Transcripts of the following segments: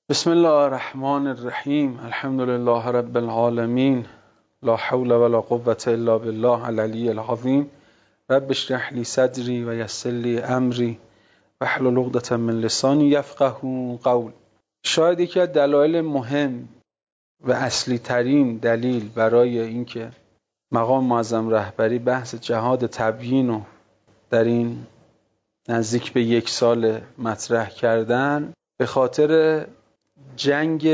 بسم الله الرحمن الرحیم. الحمد لله رب العالمین. لا حول ولا قوة الا بالله العلی العظیم. رب اشرح لی صدری و یسر لی امری واحلل عقدة من لسانی یفقهوا قول. شاید یکی از دلایل مهم و اصلی ترین دلیل برای اینکه مقام معظم رهبری بحث جهاد تبیین رو در این نزدیک به 1 سال مطرح کردن به خاطر جنگ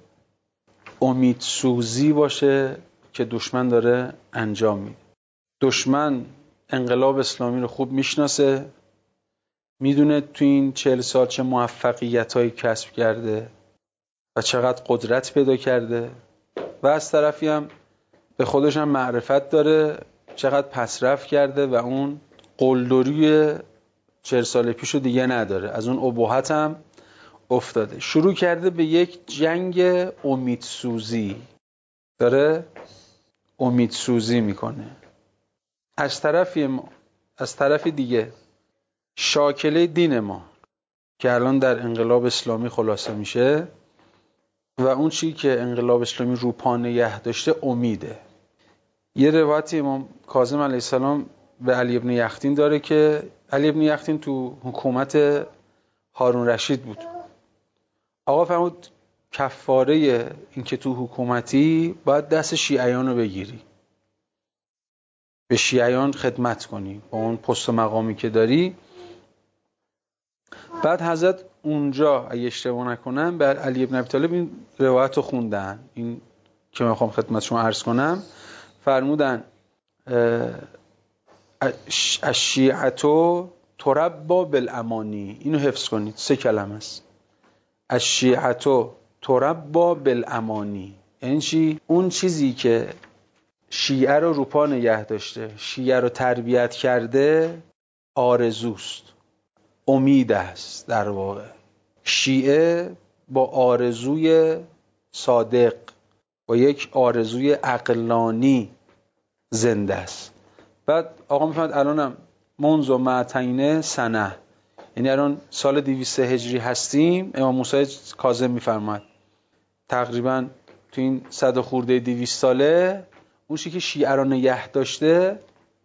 امیدسوزی باشه که دشمن داره انجام میده. دشمن انقلاب اسلامی رو خوب میشناسه، میدونه تو این 40 سال چه موفقیتایی کسب کرده و چقدر قدرت پیدا کرده و از طرفی هم به خودش هم معرفت داره چقدر پسرفت کرده و اون قلدری 40 سال پیشو دیگه نداره، از اون ابهت هم افتاده. شروع کرده به یک جنگ امیدسوزی، داره امیدسوزی میکنه. از طرف دیگه شاکله دین ما که الان در انقلاب اسلامی خلاصه میشه و اون چی که انقلاب اسلامی رو پا نگه داشته امیده. یه روایتی امام کاظم علیه السلام به علی ابن یختین داره که علی ابن یختین تو حکومت هارون رشید بود. آقا فرمود کفاره این که تو حکومتی باید دست شیعیان رو بگیری، به شیعیان خدمت کنی با اون پست و مقامی که داری. بعد حضرت اونجا اگه اشتباه نکنم بر علی ابن ابی طالب این روایت رو خوندن، این که میخوام خدمت شما عرض کنم. فرمودن الشیعة تربی بالامانی. اینو حفظ کنید، 3 کلمه است. الشیعة تربی بالامانی یعنی چی؟ اون چیزی که شیعه رو پا نگه داشته، شیعه رو تربیت کرده، آرزوست، امید است. در واقع شیعه با آرزوی صادق، با یک آرزوی عقلانی زنده است. بعد آقا میفهمد الانم منذ معتین سنه، یعنی الان سال 200 هجری هستیم. امام موسی کاظم میفرماد تقریبا تو این 100 خورده 200 ساله اون چیزی که شیعه رو نگه داشته،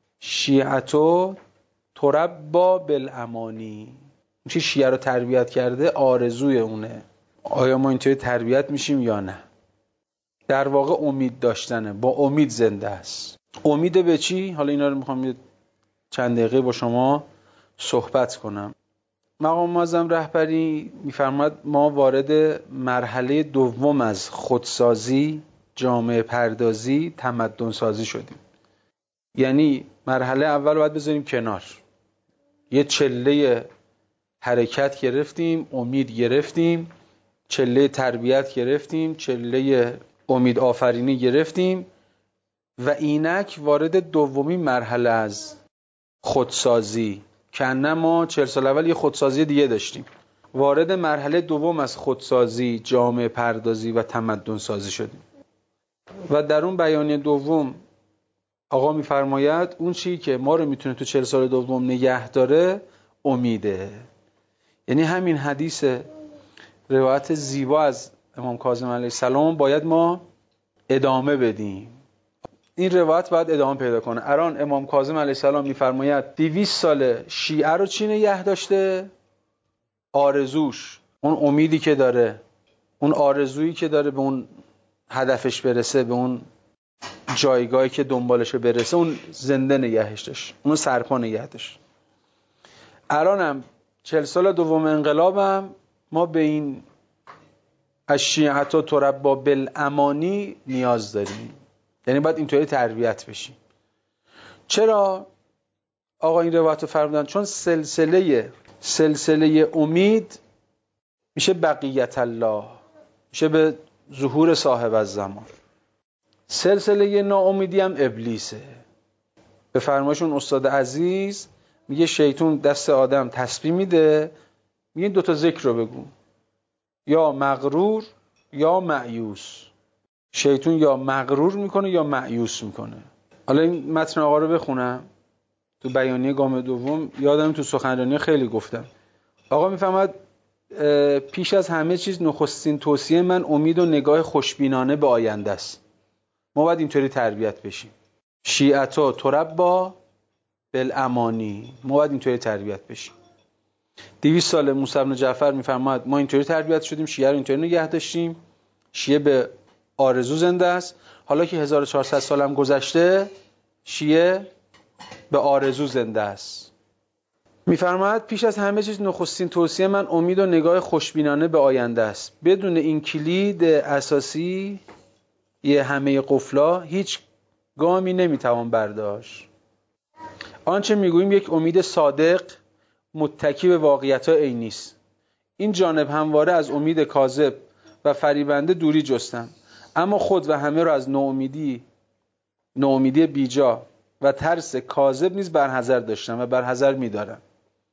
شیعتو تربی بالامانی، اون چیزی شیعه رو تربیت کرده آرزوی اونه. آیا ما اینطوری تربیت میشیم یا نه؟ در واقع امید داشتنه، با امید زنده است. امید به چی؟ حالا اینا رو میخوام چند دقیقه با شما صحبت کنم. مقام معظم رهبری میفرماد ما وارد مرحله دوم از خودسازی، جامعه پردازی، تمدن سازی شدیم. یعنی مرحله اول باید بذاریم کنار، یه چله حرکت گرفتیم، امید گرفتیم، چله تربیت گرفتیم، چله امید آفرینی گرفتیم و اینک وارد دومین مرحله از خودسازی که ما 40 سال اول یه خودسازی دیگه داشتیم، وارد مرحله دوم از خودسازی، جامعه پردازی و تمدن سازی شدیم. و در اون بیانیه دوم آقا میفرماید اون چیزی که ما رو میتونه تو 40 سال دوم نگه داره امیده. یعنی همین حدیث روایت زیبا از امام کاظم علیه السلام باید ما ادامه بدیم. این روایت باید ادامه پیدا کنه. الان امام کاظم علیه السلام میفرماید 200 سال شیعه رو چی نگه داشته؟ آرزوش، اون امیدی که داره، اون آرزویی که داره به اون هدفش برسه، به اون جایگاهی که دنبالش برسه، اون زنده نگهش داشت، اون سرپا نگه داشت. الانم 40 سال دوم انقلابم ما به این الشیعة تربی بالامانی نیاز داریم. یعنی باید اینطوری تربیت بشیم. چرا آقا این روایت رو فرمودن؟ چون سلسله امید میشه بقیت الله، میشه به ظهور صاحب الزمان. سلسله ناامیدی هم ابلیسه. به فرمایشون استاد عزیز میگه شیطان دست آدم تسبیح میده، میگه 2 تا ذکر رو بگو، یا مغرور یا مایوس. شیطان یا مغرور میکنه یا مایوس میکنه. حالا این متن آقا رو بخونم. تو بیانیه گام دوم یادم تو سخنرانی خیلی گفتم. آقا میفهمد پیش از همه چیز نخستین توصیه من امید و نگاه خوشبینانه به آینده است. ما باید اینطوری تربیت بشیم. شیعتو تربا بالامانی، ما باید اینطوری تربیت بشیم. 200 سال موسی بن جعفر میفرماید ما اینطوری تربیت شدیم، شیعه رو اینطوری نگه داشتیم. شیعه به آرزو زنده است. حالا که 1400 سال هم گذشته، شیعه به آرزو زنده است. میفرماید پیش از همه چیز نخستین توصیه من امید و نگاه خوشبینانه به آینده است. بدون این کلید اساسی یه همه قفلا هیچ گامی نمیتوان برداشت. آنچه میگوییم یک امید صادق متکی به واقعیت‌ها عینی است. این جانب همواره از امید کاذب و فریبنده دوری جستم، اما خود و همه را از ناامیدی بیجا و ترس کاذب نیز برحذر داشتم و برحذر می‌دارم.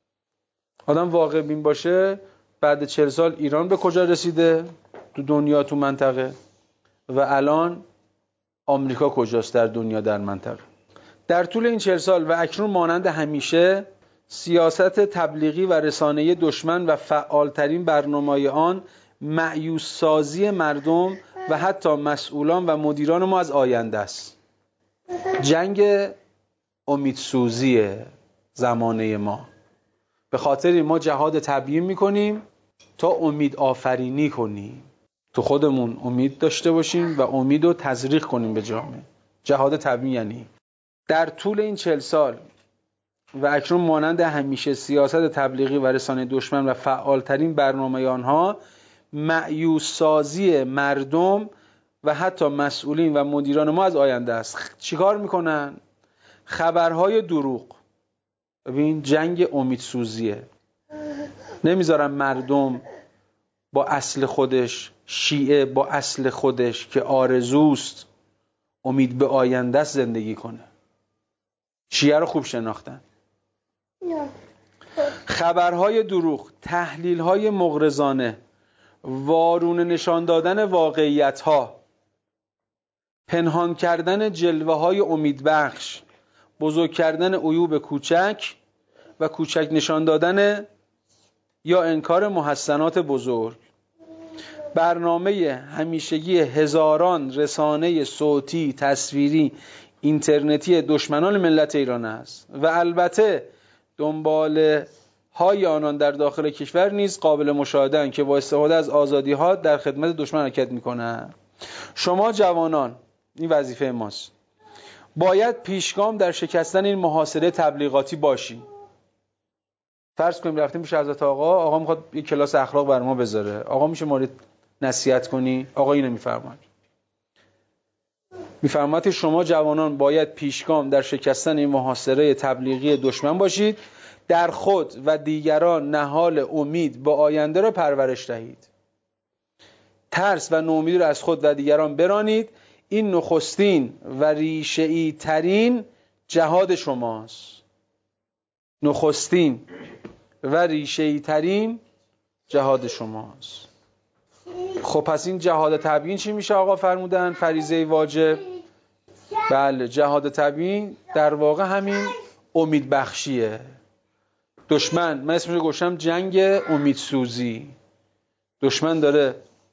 آدم واقع بین باشه، بعد 40 سال ایران به کجا رسیده تو دنیا، تو منطقه، و الان آمریکا کجاست در دنیا، در منطقه. در طول این 40 سال و اکنون مانند همیشه سیاست تبلیغی و رسانه‌ای دشمن و فعالترین برنامه‌های آن مأیوس سازی مردم و حتی مسئولان و مدیران ما از آینده است. جنگ امیدسوزی زمانه ما. به خاطر ما جهاد تبیین میکنیم تا امید آفرینی کنیم، تو خودمون امید داشته باشیم و امید رو تزریق کنیم به جامعه. جهاد تبیین یعنی در طول این 40 سال و اکنون مانند همیشه سیاست تبلیغی و رسانه دشمن و فعالترین برنامه آنها مأیوس سازی مردم و حتی مسئولین و مدیران ما از آینده است. چیکار میکنن؟ خبرهای دروغ. ببین جنگ امیدسوزیه. نمیذارن مردم با اصل خودش، شیعه با اصل خودش که آرزوست، امید به آینده است، زندگی کنه. شیعه رو خوب شناختن. خبرهای دروغ، تحلیل‌های مغرضانه، وارونه نشان دادن واقعیت‌ها، پنهان کردن جلوه‌های امیدبخش، بزرگ کردن عیوب کوچک و کوچک نشان دادن یا انکار محسنات بزرگ. برنامه همیشگی هزاران رسانه صوتی، تصویری، اینترنتی دشمنان ملت ایران است و البته دنباله های آنان در داخل کشور نیز قابل مشاهده‌اند که با استفاده از آزادی‌ها در خدمت دشمن حرکت می‌کنند. شما جوانان، این وظیفه ماست، باید پیشگام در شکستن این محاصره تبلیغاتی باشیم. فرض کنیم رفتیم پیش حضرت آقا میخواد یک کلاس اخلاق بر ما بذاره. آقا میشه ما رو نصیحت کنی؟ آقا اینو میفرماید شما جوانان باید پیشگام در شکستن این محاصره تبلیغی دشمن باشید، در خود و دیگران نهال امید به آینده را پرورش دهید. ترس و نومیدی را از خود و دیگران برانید. این نخستین و ریشه‌ای ترین جهاد شماست. نخستین و ریشه‌ای ترین جهاد شماست. خب پس این جهاد تبیین چی میشه آقا فرمودن؟ فریضه واجب. بله، جهاد تبیین در واقع همین امید بخشیه. دشمن، من اسمش رو گوشم جنگ امیدسوزی. دشمن داره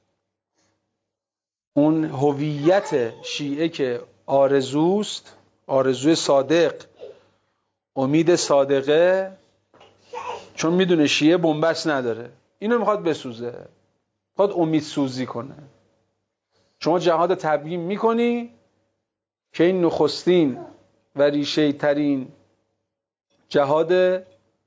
اون هویت شیعه که آرزوست، آرزوی صادق، امید صادقه، چون میدونه شیعه بنبست نداره، اینو میخواد بسوزه، میخواد امیدسوزی کنه. شما جهاد تبیین میکنی که این نخستین و ریشه ترین جهاد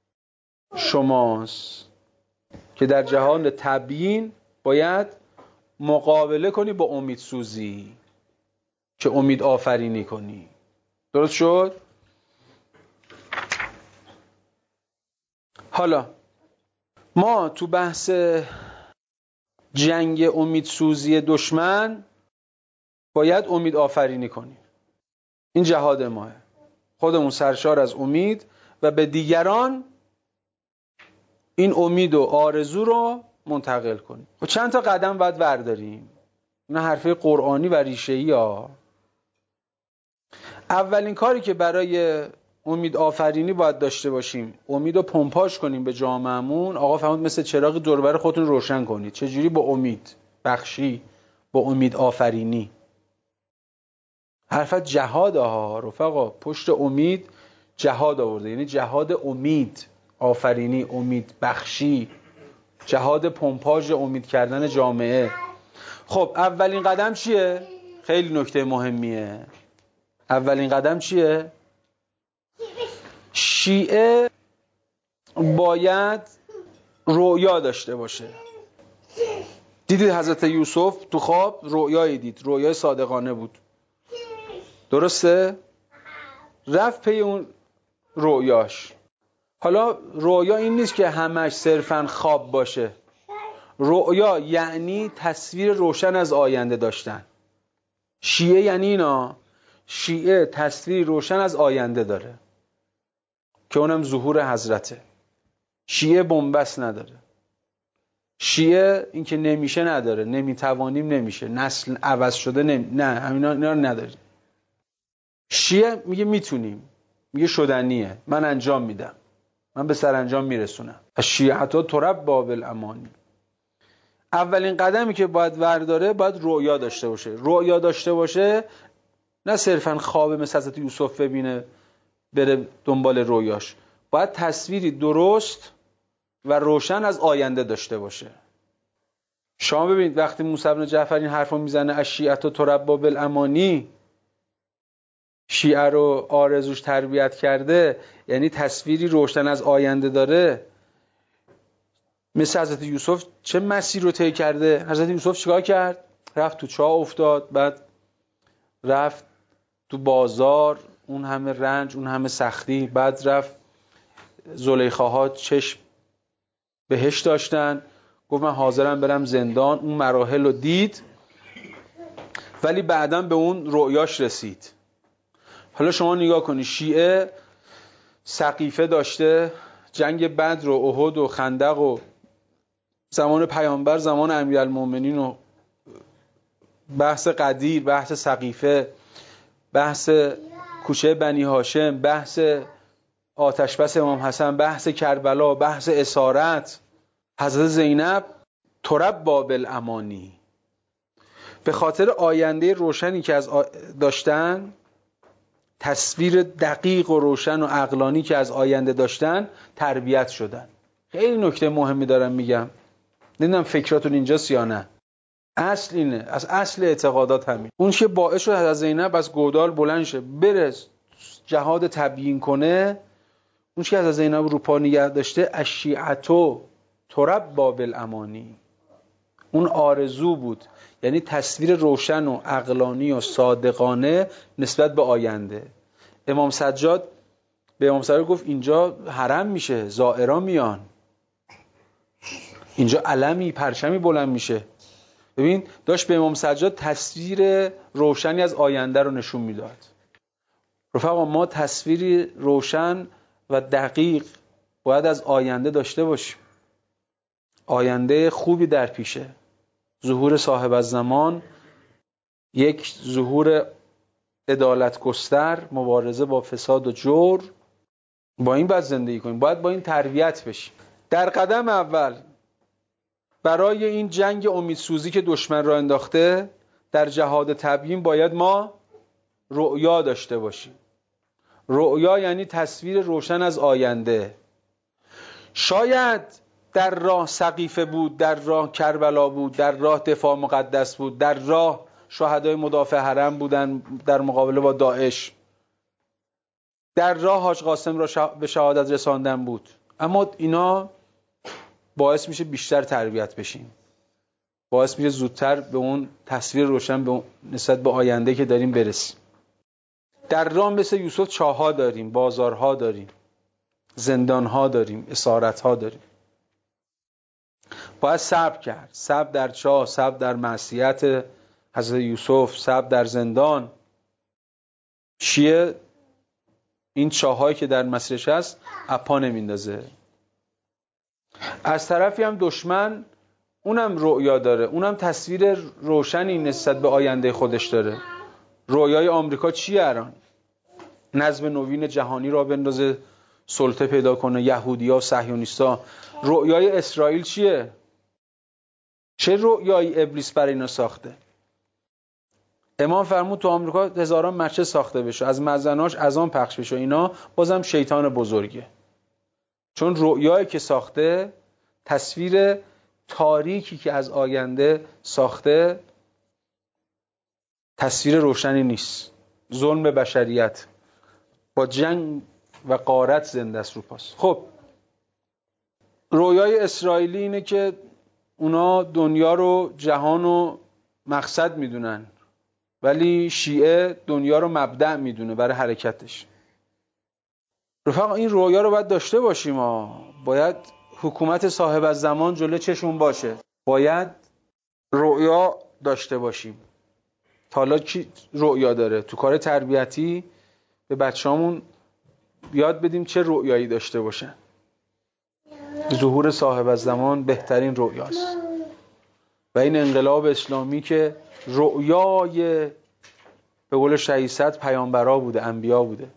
شماست که در جهاد تبیین باید مقابله کنی با امیدسوزی که امید آفرینی کنی. درست شد؟ حالا ما تو بحث جنگ امیدسوزی دشمن باید امید آفرینی کنیم. این جهاد ماه، خودمون سرشار از امید و به دیگران این امید و آرزو رو منتقل کنیم. و چند تا قدم باید برداریم. این حرفه قرآنی و ریشه‌ای ها. اولین کاری که برای امید آفرینی باید داشته باشیم، امید رو پمپاژ کنیم به جامعهمون. آقا فرمود مثل چراغ دور و بر خودتون روشن کنید. چجوری؟ با امید بخشی، با امید آفرینی. حرفت جهاد ها رفقا، پشت امید جهاد آورده، یعنی جهاد امید آفرینی، امید بخشی، جهاد پمپاژ امید کردن جامعه. خب اولین قدم چیه؟ خیلی نکته مهمیه. اولین قدم چیه؟ شیعه باید رؤیا داشته باشه. دیدید حضرت یوسف تو خواب رؤیایی دید، رؤیای صادقانه بود، درسته؟ رفت پی اون رؤیاش. حالا رؤیا این نیست که همش صرفاً خواب باشه. رؤیا یعنی تصویر روشن از آینده داشتن. شیعه یعنی اینا. شیعه تصویر روشن از آینده داره که اونم ظهور حضرته. شیعه بنبست نداره. شیعه این که نمیشه نداره، نمیتوانیم نمیشه، نسل عوض شده نه، همینا اینا رو نداره. شیعه میگه میتونیم، میگه شدنیه، من انجام میدم، من به سرانجام میرسونم. الشیعة تربی بالامانی. اولین قدمی که باید ورداره باید رؤیا داشته باشه. رؤیا داشته باشه، نه صرفاً خواب مثل حضرت یوسف ببینه بره دنبال رؤیاش، باید تصویری درست و روشن از آینده داشته باشه. شما ببینید وقتی موسی بن جعفر این حرفو میزنه الشیعة تربی بالامانی، شیعه رو آرزوش تربیت کرده، یعنی تصویری روشن از آینده داره. مثل حضرت یوسف چه مسیر رو طی کرده؟ حضرت یوسف چیکار کرد؟ رفت تو چاه افتاد، بعد رفت تو بازار، اون همه رنج، اون همه سختی، بعد رفت زلیخاها چشم بهش داشتن، گفت من حاضرم برم زندان. اون مراحل رو دید ولی بعداً به اون رؤیاش رسید. حالا شما نگاه کنی، شیعه سقیفه داشته، جنگ بدر و احد و خندق و زمان پیامبر، زمان امیرالمومنین و بحث قدیر، بحث سقیفه، بحث کوچه بنی هاشم، بحث آتش بس امام حسن، بحث کربلا، بحث اسارت. حضرت زینب تربی بالامانی، به خاطر آینده روشنی که از داشتن، تصویر دقیق و روشن و عقلانی که از آینده داشتن، تربیت شدن. خیلی نکته مهمی دارم میگم، نمیدونم فکراتون اینجاست یا نه. اصل اینه، از اصل اعتقادات همین. اون که باعث شد حضرت زینب از گودال بلند شه بره جهاد تبیین کنه، اون که حضرت زینب رو پا نگه داشته، الشیعة تربی بالامانی، اون آرزو بود، یعنی تصویر روشن و عقلانی و صادقانه نسبت به آینده. امام سجاد به امام سجاد گفت اینجا حرم میشه، زائران میان، اینجا علمی پرچمی بلند میشه. ببین داشت به امام سجاد تصویر روشنی از آینده رو نشون میداد. رفقا ما تصویری روشن و دقیق باید از آینده داشته باشیم. آینده خوبی در پیشه، ظهور صاحب الزمان، یک ظهور عدالت گستر، مبارزه با فساد و جور. با این باید زندگی کنیم، باید با این تربیت بشیم. در قدم اول برای این جنگ امیدسوزی که دشمن را انداخته در جهاد تبیین باید ما رؤیا داشته باشیم. رؤیا یعنی تصویر روشن از آینده. شاید در راه سقیفه بود، در راه کربلا بود، در راه دفاع مقدس بود، در راه شهدای مدافع حرم بودن در مقابله با داعش، در راه حاج قاسم را به شهادت رساندن بود، اما اینا باعث میشه بیشتر تربیت بشیم، باعث میشه زودتر به اون تصویر روشن به نسبت به آینده که داریم برسیم. در راه مثل یوسف چاه‌ها داریم، بازارها داریم، زندانها داریم، اسارتها داریم. باید صبر کرد، صبر در چاه، صبر در معصیت حضرت یوسف، صبر در زندان. شیعه این چاه‌هایی که در مسیرش هست اپا نمیندازه. از طرفی هم دشمن اونم رؤیا داره، اونم تصویر روشنی نسبت به آینده خودش داره. رؤیای آمریکا چیه الان؟ نظم نوین جهانی را بندازه، سلطه پیدا کنه، یهودی‌ها و صهیونیست‌ها. رؤیای اسرائیل چیه؟ چه رؤیای ابلیس برای اینا ساخته؟ امام فرمود تو آمریکا هزاران مسجد ساخته بشه، از مزناش اذان پخش بشه، اینا بازم شیطان بزرگه. چون رؤیایی که ساخته، تصویر تاریکی که از آینده ساخته، تصویر روشنی نیست. ظلم به بشریت، با جنگ و غارت زنده است رو پاس. خب رؤیای اسرائیلی اینه که اونا دنیا رو، جهان رو مقصد میدونن، ولی شیعه دنیا رو مبدأ میدونه برای حرکتش. رفقا این رؤیا رو باید داشته باشیم باید حکومت صاحب الزمان جلوی چشمون باشه. باید رؤیا داشته باشیم. تا حالا کی رؤیا داره؟ تو کار تربیتی به بچه‌هامون یاد بدیم چه رؤیایی داشته باشن. ظهور صاحب الزمان بهترین رؤیاست و این انقلاب اسلامی که رؤیای به قول شهید صدر پیامبرا بوده، انبیا بوده،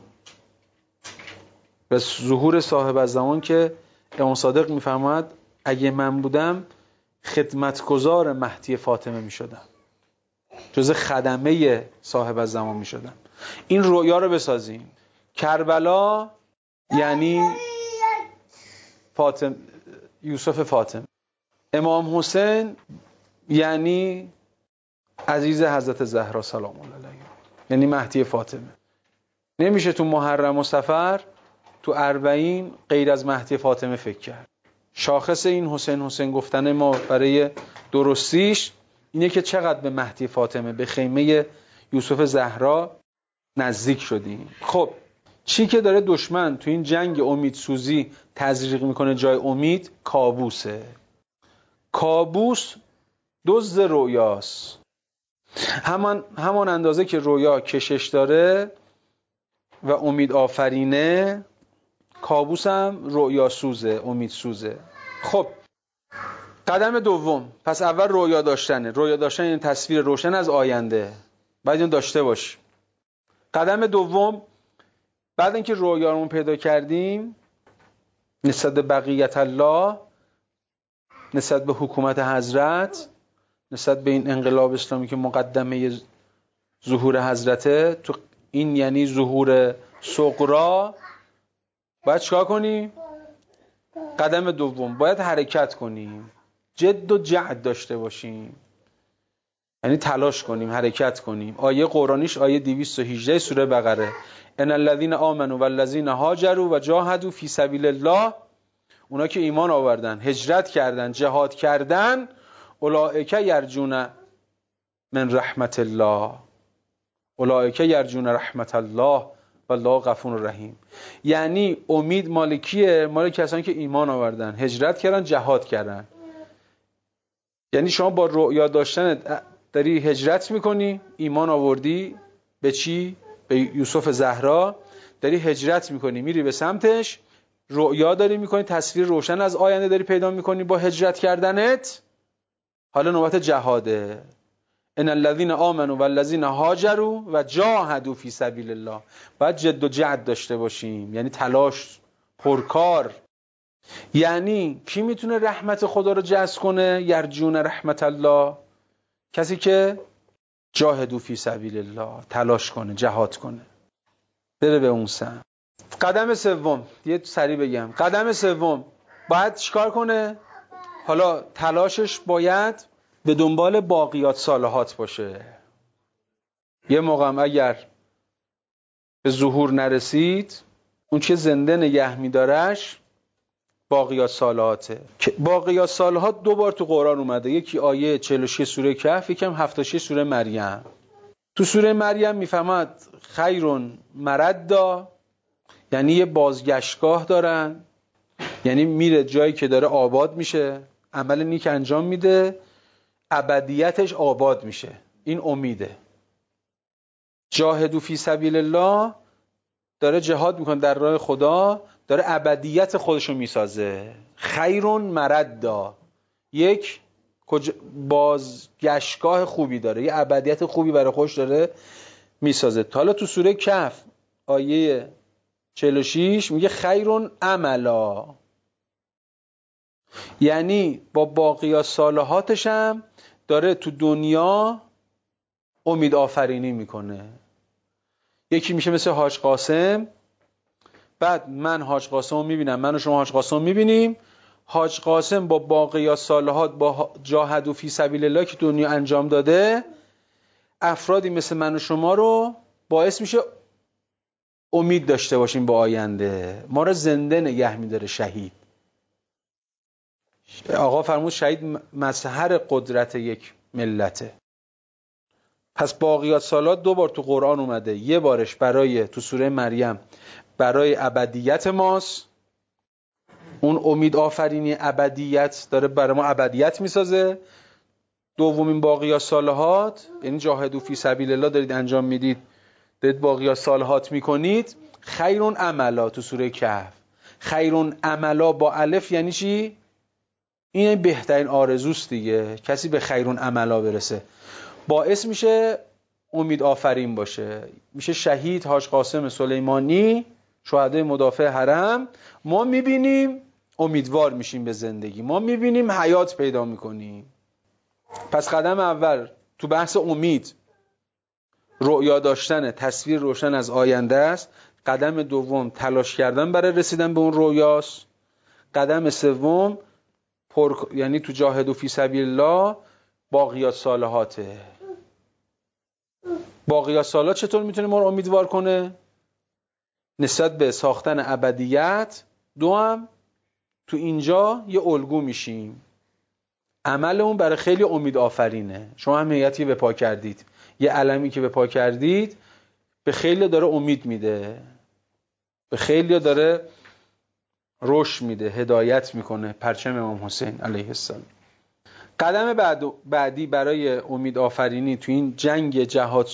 و ظهور صاحب الزمان که امام صادق میفرماید اگه من بودم خدمتگزار مهدی فاطمه میشدم، جز خدمه صاحب الزمان میشدم. این رؤیا رو بسازیم. کربلا یعنی یوسف فاطمه. امام حسین یعنی عزیز حضرت زهرا سلام الله علیها، یعنی مهدی فاطمه. نمیشه تو محرم و صفر تو اربعین غیر از مهدی فاطمه فکر کرد. شاخص این حسین گفتن ما برای درستیش اینه که چقدر به مهدی فاطمه، به خیمه یوسف زهرا نزدیک شدیم. خب چی که داره دشمن تو این جنگ امیدسوزی تزریق میکنه جای امید؟ کابوسه. کابوس دزد رؤیاست. همان اندازه که رؤیا کشش داره و امید آفرینه، کابوس هم رؤیا سوزه، امید سوزه. خب قدم دوم، پس اول رؤیا داشتنه. رؤیا داشتن این تصویر روشن از آینده، باید این داشته باشیم. قدم دوم، بعد اینکه رؤیامون پیدا کردیم، نسبت به بقیت الله، نسبت به حکومت حضرت، نسبت به این انقلاب اسلامی که مقدمه ظهور حضرته، تو این یعنی ظهور صغرا، باید چیکار کنیم؟ قدم دوم، باید حرکت کنیم، جد و جهد داشته باشیم، یعنی تلاش کنیم، حرکت کنیم. آیه قرآنیش آیه 218 سوره بقره: ان الذين آمنوا والذين هاجروا وجاهدوا فی سبیل الله، اونا که ایمان آوردن، هجرت کردن، جهاد کردن، اولئک یرجون من رحمت الله، اولئک یرجون رحمت الله والله غفور رحیم. یعنی امید مال کیه؟ مال کسانی که ایمان آوردن، هجرت کردن، جهاد کردن. یعنی شما با رؤیا داشتن داری هجرت میکنی، ایمان آوردی به چی؟ به یوسف زهرا، داری هجرت میکنی، میری به سمتش، رؤیا داری میکنی، تصویر روشن از آینده داری پیدا میکنی با هجرت کردنت. حالا نوبت جهاده. ان الذين آمنوا والذين هاجروا وجاهدوا فی سبیل الله. باید جد و جهد داشته باشیم، یعنی تلاش، پرکار. یعنی کی میتونه رحمت خدا رو جذب کنه؟ یرجون رحمت الله، کسی که جاهدوا فی سبیل الله، تلاش کنه، جهاد کنه، بره به اون سمت. قدم سوم، یه سریع بگم. قدم سوم باید چیکار کنه؟ حالا تلاشش باید به دنبال باقیات صالحات باشه. یه موقع اگر به ظهور نرسید، اون که زنده نگه میدارش باقیات صالحاته. باقیات صالحات دو بار تو قرآن اومده، یکی آیه 46 سوره کهف، یکم 76 سوره مریم. تو سوره مریم میفهمد خیرون مردا، یعنی یه بازگشتگاه دارن، یعنی میره جایی که داره آباد میشه، عمل نیک انجام میده، ابدیتش آباد میشه. این امیده. جاهدوا فی سبیل الله، داره جهاد میکنه در راه خدا، داره ابدیت خودشو میسازه. خیرون مردا، یک بازگشتگاه خوبی داره، یه ابدیت خوبی برای خودش داره میسازه. حالا تو سوره کهف آیه 46 میگه خیرون عملا، یعنی با باقیات صالحاتش هم داره تو دنیا امید آفرینی میکنه. یکی میشه مثل حاج قاسم، بعد من حاج قاسم رو میبینم، من و شما حاج قاسم رو میبینیم، حاج قاسم با باقیات صالحات، با جاهدوا فی سبیل الله که دنیا انجام داده، افرادی مثل من و شما رو باعث میشه امید داشته باشیم به آینده. ما رو زنده نگه میداره شهید. آقا فرمود شهید مظهر قدرت یک ملته. پس باقیات صالحات 2 بار تو قرآن اومده، یه بارش برای تو سوره مریم برای ابدیت ماست، اون امید آفرینی ابدیت داره برای ما ابدیت میسازه. دومین باقیات صالحات یعنی جاهدوا فی سبیل الله دارید انجام میدید، دارید باقیات صالحات میکنید. خیرون عملا تو سوره کهف، خیرون عملا با الف یعنی چی؟ این بهترین آرزوست دیگه، کسی به خیرون عملا برسه باعث میشه امید آفرین باشه. میشه شهید حاج قاسم سلیمانی، شهدای مدافع حرم. ما میبینیم امیدوار میشیم به زندگی، ما میبینیم حیات پیدا میکنیم. پس قدم اول تو بحث امید رؤیا داشتن، تصویر روشن از آینده است. قدم دوم تلاش کردن برای رسیدن به اون رؤیاست. قدم سوم یعنی تو جاهدوا فی سبیل الله باقیات صالحاته. باقیات صالحات چطور میتونه ما رو امیدوار کنه؟ نسبت به ساختن ابدیت. دوم تو اینجا یه الگو میشیم، عمل اون برای خیلی امید آفرینه. شما هم هیئتی به پا کردید، یه علمی که به پا کردید به خیلی داره امید میده، به خیلی داره رشد میده، هدایت میکنه. پرچم امام حسین علیه السلام. قدم بعدی برای امید آفرینی تو این جنگ جهاد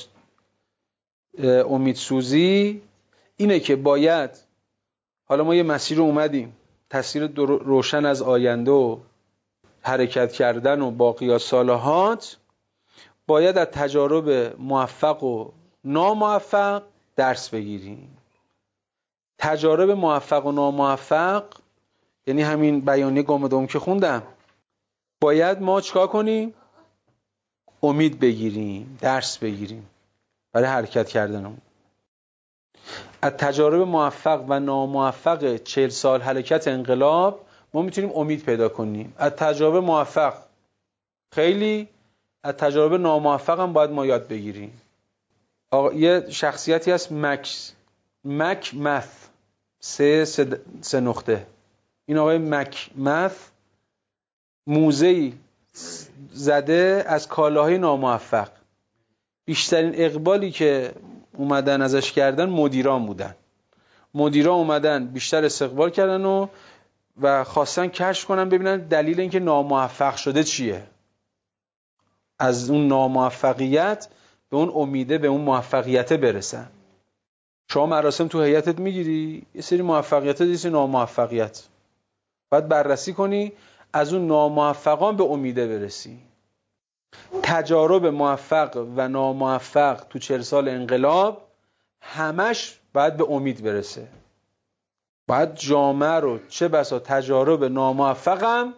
امیدسوزی اینه که باید، حالا ما یه مسیر رو اومدیم، تصویر روشن از آینده و حرکت کردن و باقیات صالحات، باید از تجارب موفق و ناموفق درس بگیریم. تجارب موفق و ناموفق یعنی همین بیانیه گام دوم که خوندم، باید ما چیکار کنیم؟ امید بگیریم، درس بگیریم برای حرکت کردنمون. از تجارب موفق و ناموفق 40 سال حرکت انقلاب ما میتونیم امید پیدا کنیم. از تجربه موفق خیلی، از تجربه ناموفق هم باید ما یاد بگیریم. یه شخصیتی هست مک مث، سه نقطه. این آقای مک مث موزه‌ای زده از کالاهای ناموفق. بیشترین اقبالی که اومدن ازش کردن مدیران بودن. مدیران اومدن بیشتر استقبال کردن و خواستن کشف کنن ببینن دلیل اینکه ناموفق شده چیه، از اون ناموفقیت به اون امیده، به اون موفقیت برسن. شما مراسم تو هیئتت میگیری، یه سری موفقیت، یه سری ناموفقیت، باید بررسی کنی از اون ناموفقان به امیده برسی. تجارب موفق و ناموفق تو 40 سال انقلاب همش باید به امید برسه. باید جامعه رو چه بسا تجارب ناموفقم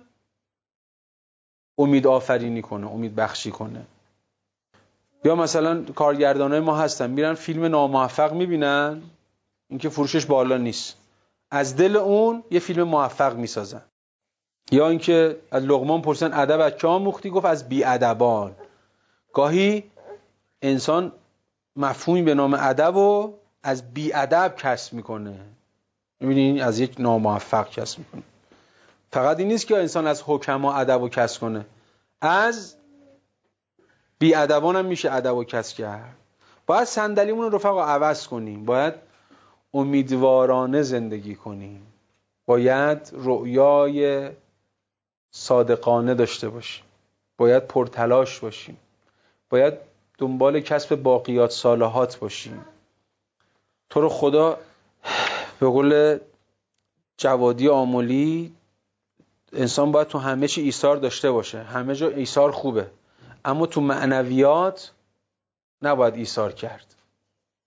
امید آفرینی کنه، امید بخشی کنه. یا مثلا کارگردانای ما هستن میرن فیلم ناموفق میبینن، اینکه فروشش بالا نیست، از دل اون یه فیلم موفق میسازن. یا اینکه از لقمان پرسن ادب از که آموختی؟ گفت از بی‌ادبان. گاهی انسان مفهومی به نام ادب رو از بی‌ادب کسب میکنه، میبینین از یک ناموفق کسب میکنه. فقط این نیست که انسان از حکما ادب رو کسب کنه، از بی‌ادبان هم میشه ادب رو کسب کرد. باید صندلیمون رو رفقا عوض کنیم، باید امیدوارانه زندگی کنیم، باید رؤیای صادقانه داشته باشیم، باید پرتلاش باشیم، باید دنبال کسب باقیات صالحات باشیم. تو رو خدا به قول جوادی آملی انسان باید تو همه چی ایثار داشته باشه. همه جا ایثار خوبه، اما تو معنویات نباید ایثار کرد.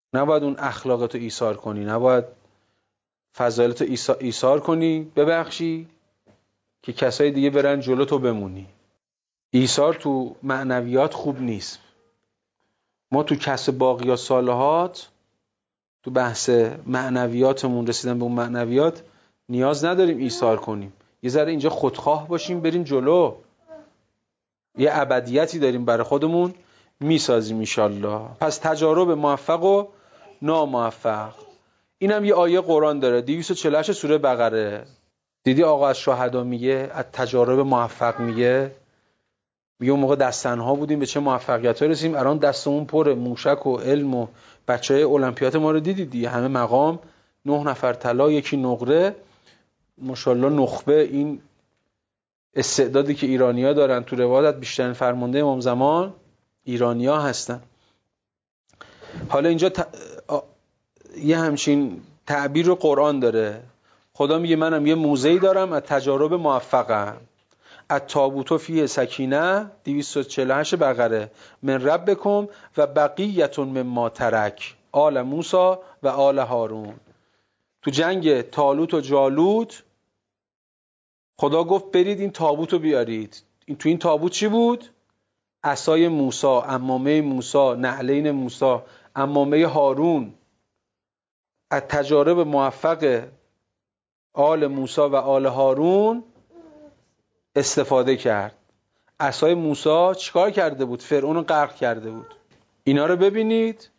نباید اون اخلاقتو ایثار کنی، نباید فضایلتو ایثار کنی، ببخشی که کسای دیگه برن جلو تو بمونی. ایثار تو معنویات خوب نیست. ما تو کسب باقیات صالحات، تو بحث معنویاتمون، رسیدن به اون معنویات، نیاز نداریم ایثار کنیم. یه ذره اینجا خودخواه باشیم، بریم جلو. یه ابدیتی داریم برای خودمون میسازیم انشالله. پس تجارب موفق و ناموفق، اینم یه آیه قرآن داره، 248 سوره بقره. دیدی آقا از شهدا میگه، از تجارب موفق میگه اون موقع دستنها بودیم به چه موفقیت ها رسیم، الان دستمون پر موشک و علم و بچهای المپیاد ما رو دیدی، همه مقام، 9 نفر طلا، 1 نقره. ماشاءالله نخبه این استعدادی که ایرانی‌ها دارن، تو روایت بیشترین فرمانده امام زمان ایرانی‌ها هستن. حالا اینجا یه همچین تعبیر رو قرآن داره. خدا میگه منم یه موزه‌ای دارم از تجارب موفقم. التابوت فیه سکینه، 248 بقره، من ربکم و بقیة مما ترک آل موسی و آل هارون. تو جنگ طالوت و جالوت خدا گفت برید این تابوت رو بیارید. تو این تابوت چی بود؟ عصای موسی، عمامه موسی، نعلین موسی، عمامه هارون. از تجارب موفق آل موسی و آل هارون استفاده کرد. عصای موسی چیکار کرده بود؟ فرعون رو غرق کرده بود. اینا رو ببینید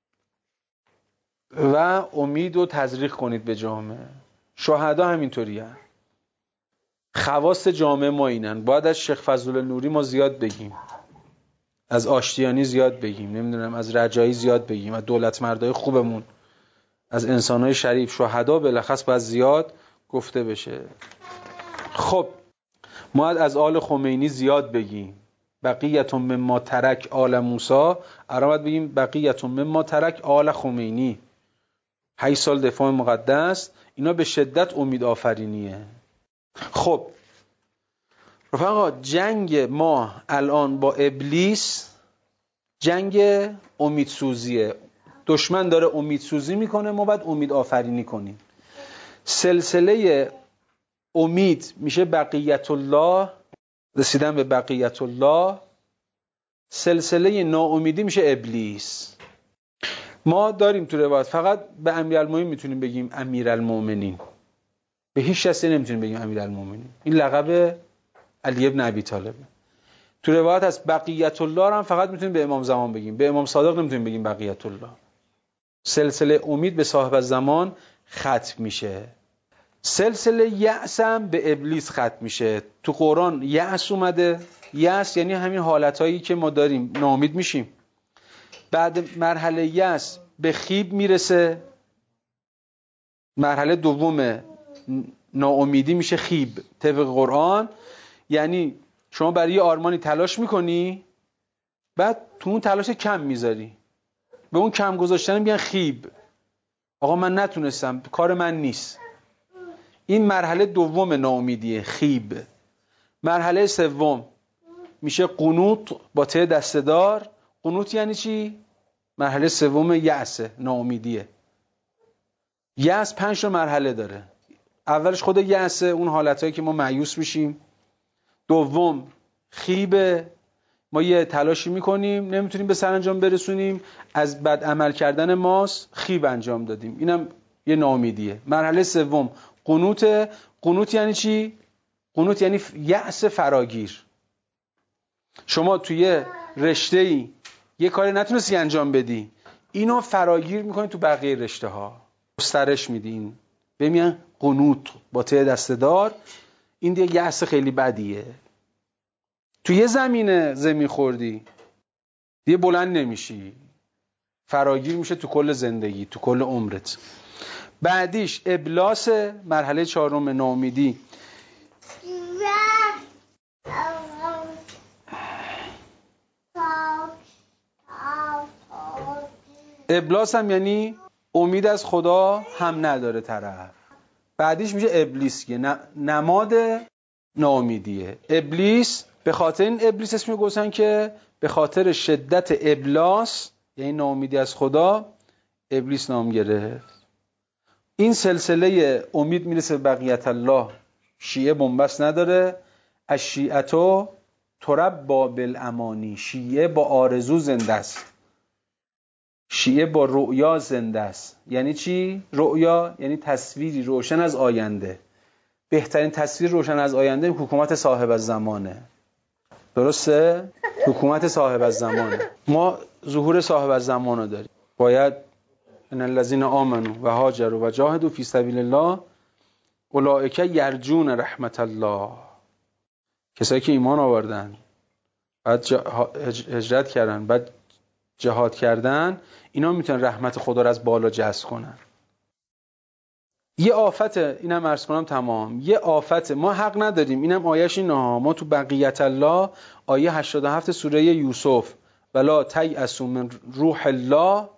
و امید و تزریق کنید به جامعه. شهدا همینطوری هستند. خواص جامعه ما اینن. باید از شیخ فضل نوری ما زیاد بگیم، از آشتیانی زیاد بگیم، نمیدونم از رجایی زیاد بگیم، از دولت مردای خوبمون، از انسانهای شریف. شهدا بالاخص باید زیاد گفته بشه. خب ما از آل خمینی زیاد بگیم. بقیة مما ترک آل موسی، الان باید بگیم بقیة مما ترک آل خمینی. 8 سال دفاع مقدس، اینا به شدت امید آفرینیه. خب رفقا، جنگ ما الان با ابلیس جنگ امیدسوزیه. دشمن داره امیدسوزی میکنه، ما باید امید آفرینی کنیم. سلسله امید میشه بقیت الله، رسیدن به بقیت الله. سلسله ناامیدی میشه ابلیس. ما داریم تو روایت فقط به امیرالمومنین میتونیم بگیم امیرالمومنین، به هیچ کسی نمیتونیم بگیم امیرالمومنین. این لقب علی ابن ابی طالبه. تو روایت از بقیت الله هم فقط میتونیم به امام زمان بگیم، به امام صادق نمیتونیم بگیم بقیت الله. سلسله امید به صاحب الزمان ختم میشه. سلسله یأس هم به ابلیس ختم میشه. تو قرآن یأس اومده. یأس یعنی همین حالتایی که ما داریم، ناامید میشیم. بعد مرحله یأس به خیب میرسه. مرحله دوم ناامیدی میشه خیب طبق قرآن. یعنی شما برای یه آرمانی تلاش میکنی، بعد تو اون تلاش کم میذاری، به اون کم گذاشتن میگن خیب. آقا من نتونستم، کار من نیست. این مرحله دوم ناامیدیه، خیب. مرحله سوم میشه قنوط با ته دسته‌دار. قنوط یعنی چی؟ مرحله سوم یأسه، ناامیدیه. یأس 5 تا مرحله داره. اولش خود یأسه، اون حالتایی که ما مایوس میشیم. دوم خیبه، ما یه تلاشی میکنیم نمیتونیم به سرانجام برسونیم، از بد عمل کردن ماست، خیب انجام دادیم، اینم یه ناامیدیه. مرحله سوم قنوطه. قنوط یعنی چی؟ قنوط یعنی یأس فراگیر. شما توی رشته‌ای یه کاری نتونستی انجام بدی، اینو فراگیر میکنی تو بقیه رشته ها، گسترش میدین، بمیان قنوط با ته دسته‌دار. این دیگه یأس خیلی بدیه. تو یه زمین خوردی دیگه بلند نمیشی، فراگیر میشه تو کل زندگی، تو کل عمرت. بعدیش ابلاس، مرحله 4 ناامیدی. ابلاس هم یعنی امید از خدا هم نداره طرف. بعدیش میشه ابلیس که نماد ناامیدیه. ابلیس به خاطر این ابلیس اسمش گفتن که به خاطر شدت ابلاس، یعنی ناامیدی از خدا، ابلیس نام گرفت. این سلسله امید میرسه به بقیت الله. شیعه بنبست نداره. الشیعة تربی بالامانی. شیعه با آرزو زنده است. شیعه با رؤیا زنده است. یعنی چی؟ رؤیا یعنی تصویری روشن از آینده. بهترین تصویر روشن از آینده حکومت صاحب الزمانه. درسته؟ حکومت صاحب الزمانه. ما ظهور صاحب الزمان رو داریم. باید ان الذين آمنوا و هاجروا و جاهدوا فی سبیل الله اولئک یرجون رحمت الله. کسایی که ایمان آوردن، بعد هجرت کردن، بعد جهاد کردن، اینا میتونن رحمت خدا رو از بالا جذب کنن. یه آفته، اینم عرض کنم تمام. یه آفته، ما حق نداریم. اینم آیش اینه، ما تو بقیت الله آیه 87 سوره یوسف ولا تیأسوا من روح الله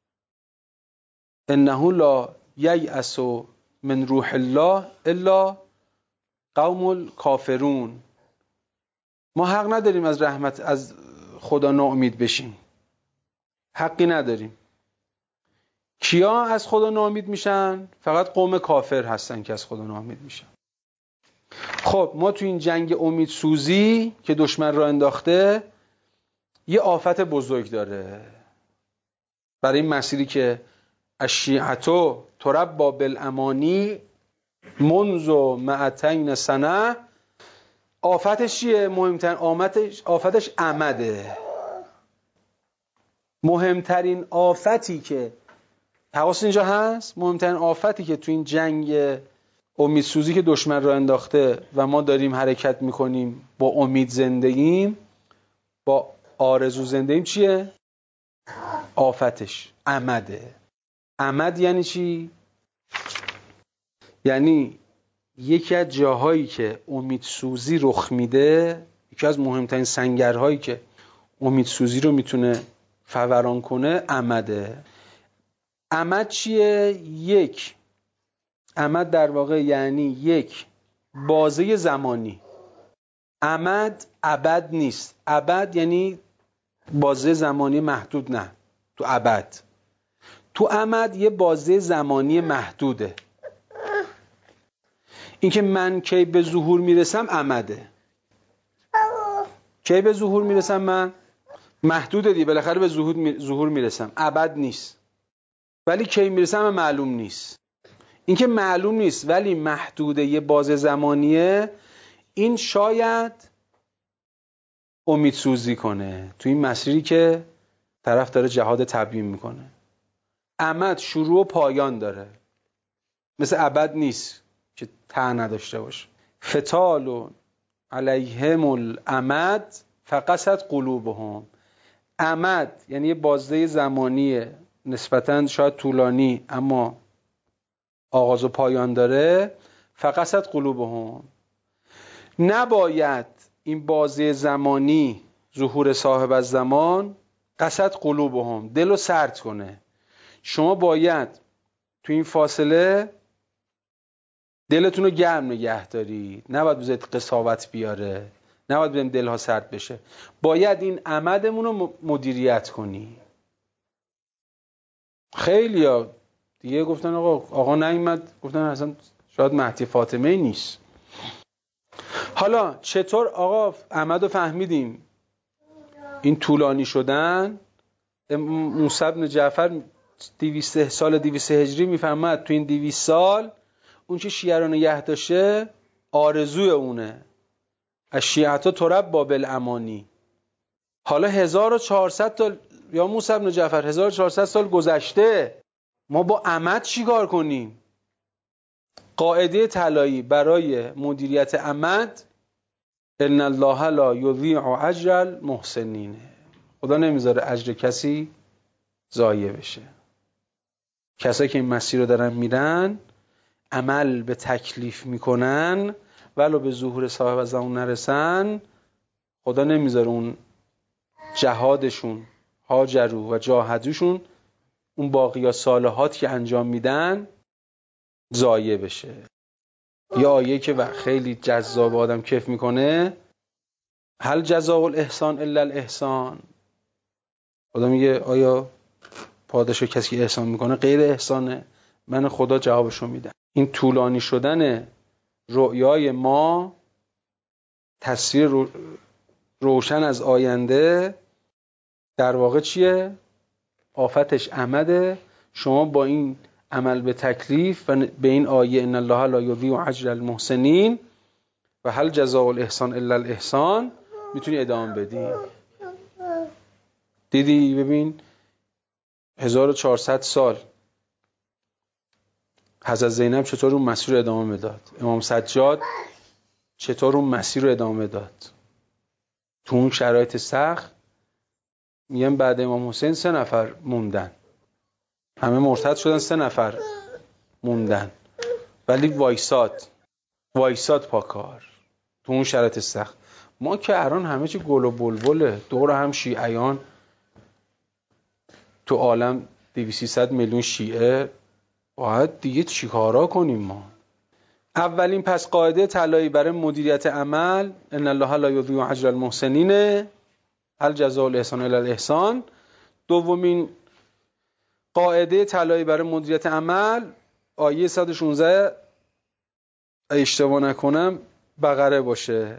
انه لا ییأس من روح الله الا قوم الکافرون. ما حق نداریم از رحمت از خدا ناامید بشیم. حقی نداریم. کیا از خدا ناامید میشن؟ فقط قوم کافر هستن که از خدا ناامید میشن. خب ما تو این جنگ امید سوزی که دشمن را انداخته یه آفت بزرگ داره. برای این مسیری که الشیعة تربی بالامانی منذ 200 سنه، آفتش چیه؟ مهمترین آفتش عمده. مهمترین آفتی که حواس اینجا هست، مهمترین آفتی که تو این جنگ امیدسوزی که دشمن را انداخته و ما داریم حرکت میکنیم با امید زندگیم، با آرزو زندگیم، چیه؟ آفتش عمده. عمد یعنی چی؟ یعنی یکی از جاهایی که امیدسوزی رخ میده، یکی از مهمترین سنگرهایی که امیدسوزی رو میتونه فوران کنه عمده. عمد چیه؟ عمد در واقع یعنی یک بازه زمانی. عمد ابد نیست. ابد یعنی بازه زمانی محدود، نه. تو ابد، تو عمد یه بازه زمانی محدوده. اینکه من کی به ظهور میرسم عمده. کی به ظهور میرسم من؟ محدوده دی، بالاخره به ظهور میرسم. ابد نیست. ولی کی میرسم معلوم نیست. اینکه معلوم نیست ولی محدوده، یه بازه زمانیه، این شاید امیدسوزی کنه تو این مسیری که طرف داره جهاد تبیین میکنه. عمد شروع و پایان داره، مثل ابد نیست که ته نداشته باشه. فتال علیهم الامد فقست قلوبهم. امد یعنی یه بازه زمانی نسبتاً شاید طولانی اما آغاز و پایان داره. فقست قلوبهم. نباید این بازه زمانی ظهور صاحب الزمان قست قلوبهم دل رو سرد کنه. شما باید تو این فاصله دلتون رو گرم نگه دارید. نباید بذارید قساوت بیاره، نباید بذارید دلها سرد بشه. باید این عمدمون رو مدیریت کنی. خیلی ها دیگه گفتن آقا نیومد، گفتن اصلا شاید مهدی فاطمه نیست. حالا چطور آقا عمد رو فهمیدیم؟ این طولانی شدن. موسی بن جعفر 200 سال 200 هجری میفهمد تو این 200 سال اون چه شیعه رو نگه داشته آرزوی اونه. الشیعة تربی بالامانی. حالا 1400 تا یا موسی بن جعفر 1400 سال گذشته، ما با عمد چیکار کنیم؟ قاعده طلایی برای مدیریت عمد ان الله لا یضیع اجر المحسنین. خدا نمیذاره اجر کسی ضایع بشه. کسایی که این مسیر رو دارن میرن، عمل به تکلیف میکنن، ولو به ظهور صاحب الزمان نرسن، خدا نمیذاره اون جهادشون، هاجروا و جاهدوشون، اون باقی صالحات که انجام میدن ضایع بشه. یه آیه که خیلی جذاب آدم کیف میکنه، هل جزاء الاحسان الا الاحسان. خدا میگه آیا پاداش کسی که احسان میکنه غیر احسانه؟ من خدا جوابشو میدم. این طولانی شدن رؤیای ما، تصویر روشن از آینده، در واقع چیه؟ آفتش عمده. شما با این عمل به تکلیف و به این آیه ان الله لا یضیع اجر المحسنین و هل جزاء الاحسان الا الاحسان میتونی ادامه بدی. دیدی؟ ببین 1400 سال حضرت زینب چطور اون مسیر رو ادامه داد، امام سجاد چطور اون مسیر رو ادامه داد تو اون شرایط سخت. میگن بعد امام حسین 3 نفر موندن، همه مرتد شدن، 3 نفر موندن، ولی وایساد پاکار تو اون شرایط سخت. ما که الان همه چی گل و بلبله، دور هم شیعیان تو عالم 200-300 میلیون شیعه، باید دیگه چیکارا کنیم ما؟ اولین پس قاعده طلایی برای مدیریت عمل ان الله لا یضیع اجر المحسنین هل جزاء الاحسان الا الاحسان. دومین قاعده طلایی برای مدیریت عمل آیه 116 اشتباه نکنم بقره باشه،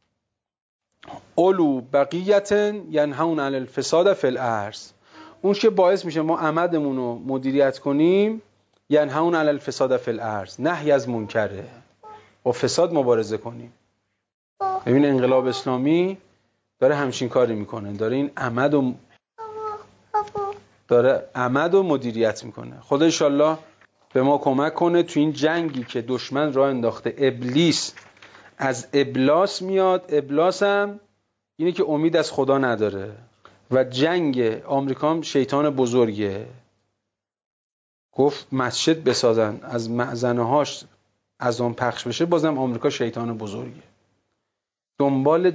اولو بقیت ینهون عن الفساد فی الارض. اون که باعث میشه ما عمدمون رو مدیریت کنیم، ینهون عن الفساد فی الارض، نهی از منکره، با فساد مبارزه کنیم. ببین انقلاب اسلامی داره همچین کاری میکنه، داره این عمد و مدیریت میکنه. خدا انشالله به ما کمک کنه تو این جنگی که دشمن راه انداخته. ابلیس از ابلاس میاد، ابلاس هم اینه که امید از خدا نداره و جنگ آمریکا هم شیطان بزرگه. گفت مسجد بسازن از مأذنه هاش از اون پخش بشه، بازم آمریکا شیطان بزرگه. دنبال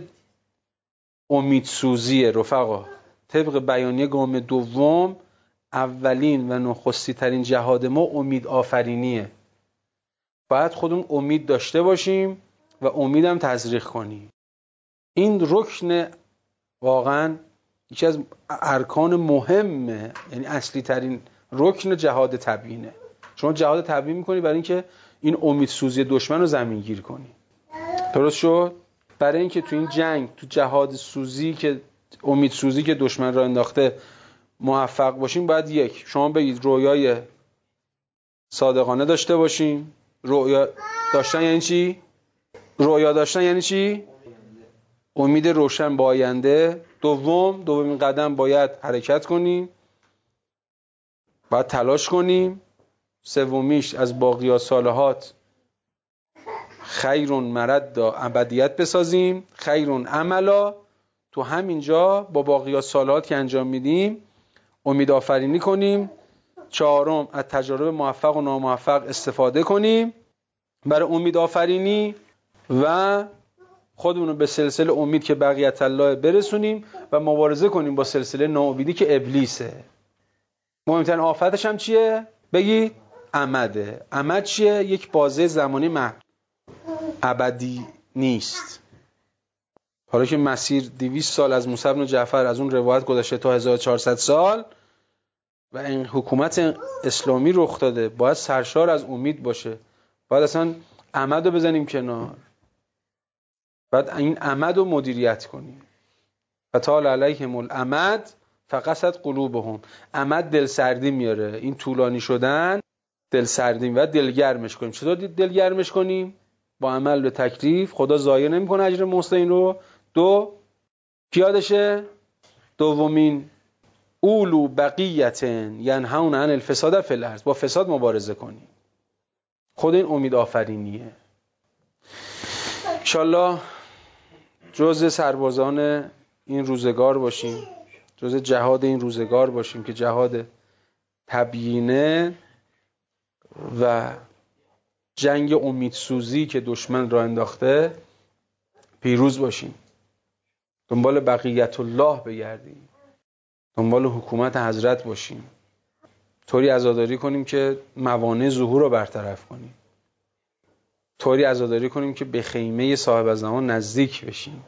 امیدسوزی رفقا. طبق بیانیه گام دوم اولین و نخستی ترین جهاد ما امید آفرینیه. باید خودمون امید داشته باشیم و امیدم تزریق کنیم. این رکن واقعا یکی از ارکان مهمه، یعنی اصلی ترین رکن جهاد تبیینه. شما جهاد تبیین میکنی برای اینکه این امیدسوزی دشمن رو زمین گیر کنی. درست شد؟ برای اینکه تو این جنگ، تو جهاد سوزی که امیدسوزی که دشمن را انداخته موفق باشیم، باید یک، شما بگید رویای صادقانه داشته باشیم. رویا داشتن یعنی چی؟ رویا داشتن یعنی چی؟ امید روشن با آینده. دومین قدم باید حرکت کنیم، باید تلاش کنیم. سومیش از باقیات صالحات خیرون مردا ابدیت بسازیم، خیرون عملا. تو همینجا با باقیات صالحات که انجام میدیم امید آفرینی کنیم. چهارم از تجارب موفق و ناموفق استفاده کنیم برای امید آفرینی و خودمون رو به سلسله امید که بقیت الله برسونیم و مبارزه کنیم با سلسله ناامیدی که ابلیسه. مهمترین آفتش هم چیه؟ بگی عمده. عمد چیه؟ یک بازه زمانی ابدی نیست. حالا که مسیر 200 سال از موسی بن جعفر از اون روایت گذشته تا 1400 سال و این حکومت اسلامی رخ داده، باید سرشار از امید باشه. باید اصلا عمد رو بزنیم کنار، باید این عمد رو مدیریت کنیم. و تعالی علیهم الامد فقست قلوبهم. عمد دلسردی میاره، این طولانی شدن دلسردی، و دلگرمش کنیم. چطور دلگرمش کنیم؟ با عمل به تکلیف. خدا ضایع نمیکنه اجر محسنین رو. پیادشه. دومین اولو بقیت ینهون عن الفساد فی الارض، با فساد مبارزه کنیم. خود این امید آفرینیه. انشالله جزء سربازان این روزگار باشیم، جزء جهاد این روزگار باشیم که جهاد تبیینه و جنگ امیدسوزی که دشمن را انداخته پیروز باشیم. دنبال بقیت الله بگردیم، دنبال حکومت حضرت باشیم، طوری عزاداری کنیم که موانع ظهور رو برطرف کنیم، طوری عزاداری کنیم که به خیمه صاحب زمان نزدیک بشیم.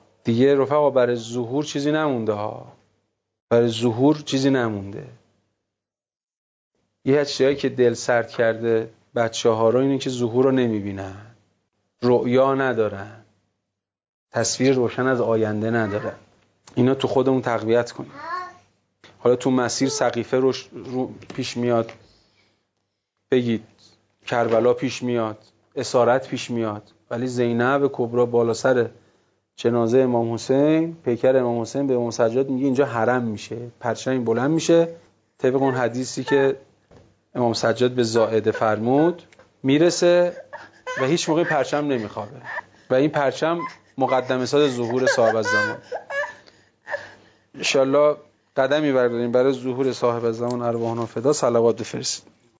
دیگه رفقا برای ظهور چیزی نمونده ها، برای ظهور چیزی نمونده. یه از چیزایی که دل سرد کرده بچه‌ها رو اینه که ظهور رو نمیبینن، رؤیا ندارن، تصویر روشن از آینده ندارن. اینا تو خودمون تقویت کنیم. حالا تو مسیر سقیفه رو پیش میاد، بگید کربلا پیش میاد، اسارت پیش میاد، ولی زینب کبرا بالا سر جنازه امام حسین، پیکر امام حسین به امام سجاد میگه اینجا حرم میشه، پرچم بلند میشه، طبق اون حدیثی که امام سجاد به زائده فرمود میرسه و هیچ موقع پرچم نمیخوابه و این پرچم مقدمه ساز ظهور صاحب الزمان. انشالله قدمی برداریم برای ظهور صاحب الزمان. ارواحنا فدا. صلوات بفرستید.